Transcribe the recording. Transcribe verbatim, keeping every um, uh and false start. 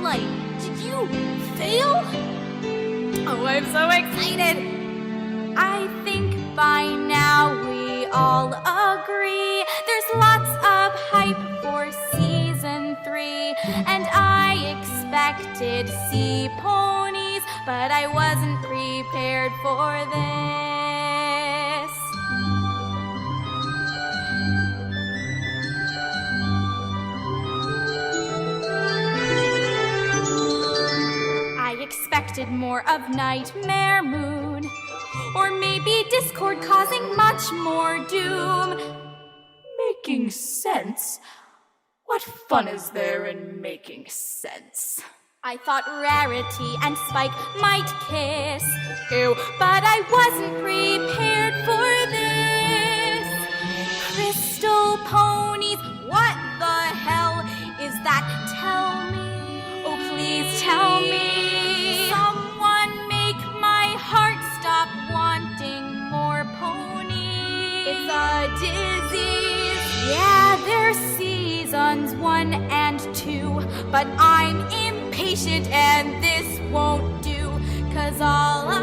flashlight. Did you fail? Oh, I'm so excited. I think by now we all agree there's lots of hype for season three. And I expected sea ponies, but I wasn't prepared for this. I expected more of Nightmare Moon, or maybe discord causing much more doom. Making sense? What fun is there in making sense? I thought Rarity and Spike might kiss. Ew, but I wasn't prepared for this. Crystal ponies, what the hell is that? Tell me. Oh, please tell me. Someone make my heart stop wanting more ponies. It's a disease. Yeah, there's seasons one and two, but I'm impatient and this won't do, 'cause all